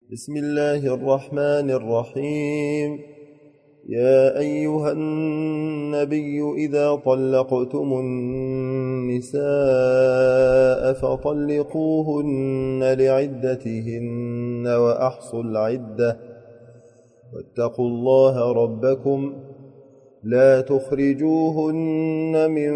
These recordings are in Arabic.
بسم الله الرحمن الرحيم. يا أيها النبي إذا طلقتم النساء فطلقوهن لعدتهن وأحصوا العدة واتقوا الله ربكم لا تخرجوهن من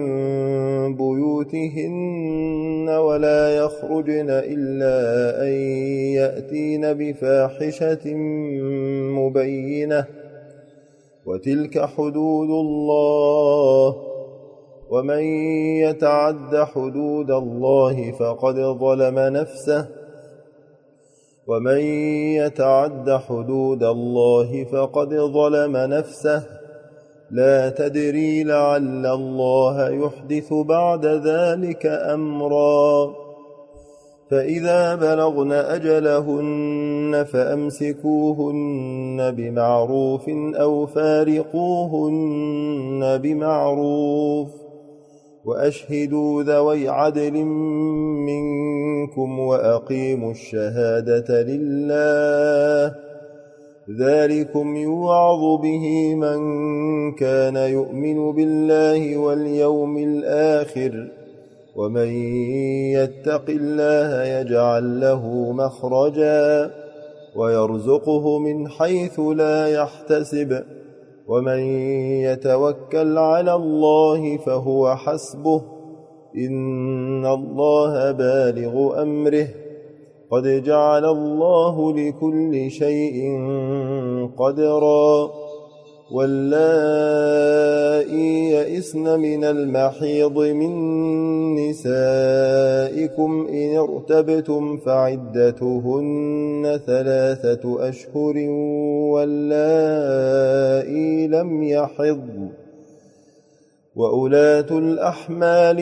بيوتهن ولا يخرجن إلا أن يأتين بفاحشة مبينة وتلك حدود الله ومن يتعد حدود الله فقد ظلم نفسه ومن يتعد حدود الله فقد ظلم نفسه لا تدري لعل الله يحدث بعد ذلك أمرا فإذا بلغن أجلهن فأمسكوهن بمعروف أو فارقوهن بمعروف وأشهدوا ذوي عدل منكم وأقيموا الشهادة لله ذلكم يوعظ به من كان يؤمن بالله واليوم الآخر ومن يتق الله يجعل له مخرجا ويرزقه من حيث لا يحتسب ومن يتوكل على الله فهو حسبه إن الله بالغ أمره قد جعل الله لكل شيء قدرا واللائي يئسن من المحيض من نسائكم إن ارتبتم فعدتهن 3 أشهر واللائي لم يحضن وأولاة الأحمال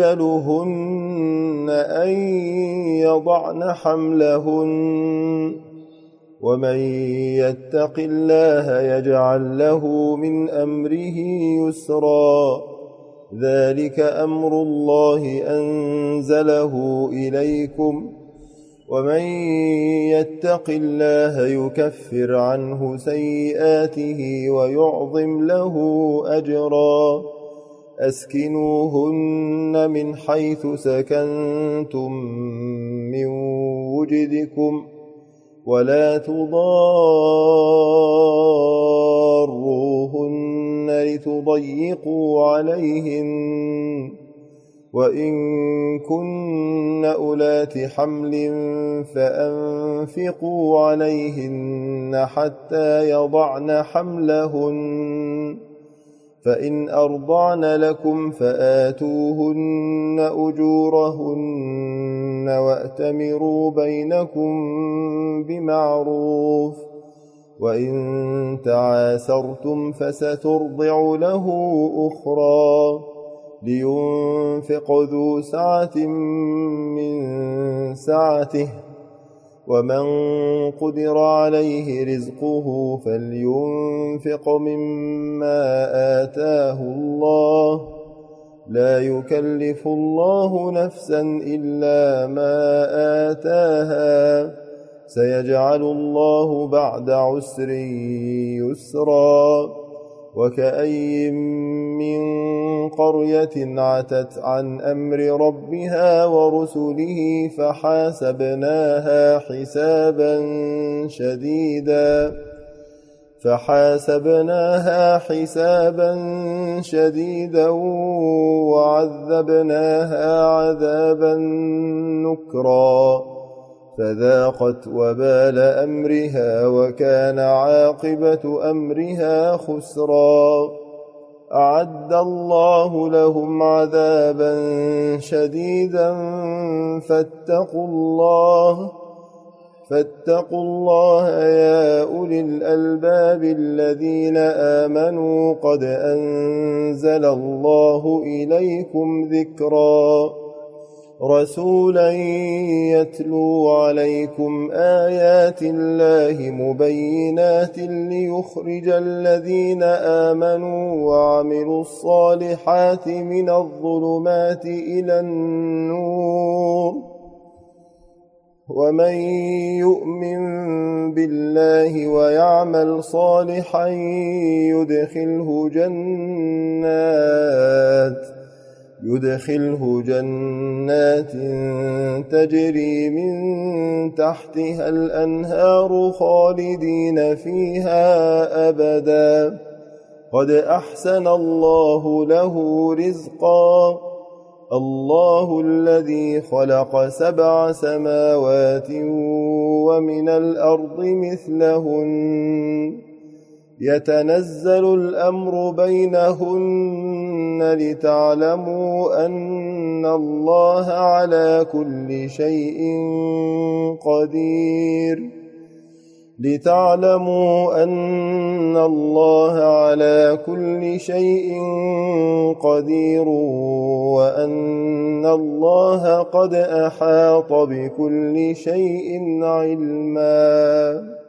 أجلهن أن يضعن حملهن ومن يتق الله يجعل له من أمره يسرا ذلك أمر الله أنزله إليكم ومن يتق الله يكفر عنه سيئاته ويعظم له أجرا أسكنوهن من حيث سكنتم من وجدكم ولا تضاروهن لتضيقوا عليهن وإن كن أولات حمل فأنفقوا عليهن حتى يضعن حملهن فإن أرضعن لكم فآتوهن أجورهن وأتمروا بينكم بمعروف وإن تعاسرتم فسترضع له أخرى لينفق ذو سعة من سعته ومن قدر عليه رزقه فلينفق مما آتاه الله لا يكلف الله نفسا إلا ما آتاها سيجعل الله بعد عسر يسرا وكأي من قرية عتت عن أمر ربها ورسله فحاسبناها حسابا شديدا وعذبناها عذابا نكرا فذاقت وبال أمرها وكان عاقبة أمرها خسرا أعد الله لهم عذابا شديدا فاتقوا الله يا أولي الألباب الذين آمنوا قد أنزل الله إليكم ذكرا رسولا يتلو عليكم آيات الله مبينات ليخرج الذين آمنوا وعملوا الصالحات من الظلمات إلى النور ومن يؤمن بالله ويعمل صالحا يدخله جنات تجري من تحتها الأنهار خالدين فيها أبدا قد أحسن الله له رزقا الله الذي خلق 7 سماوات ومن الأرض مثلهن يتنزل الأمر بينهن لتعلموا أن الله على كل شيء قدير وأن الله قد أحاط بكل شيء علما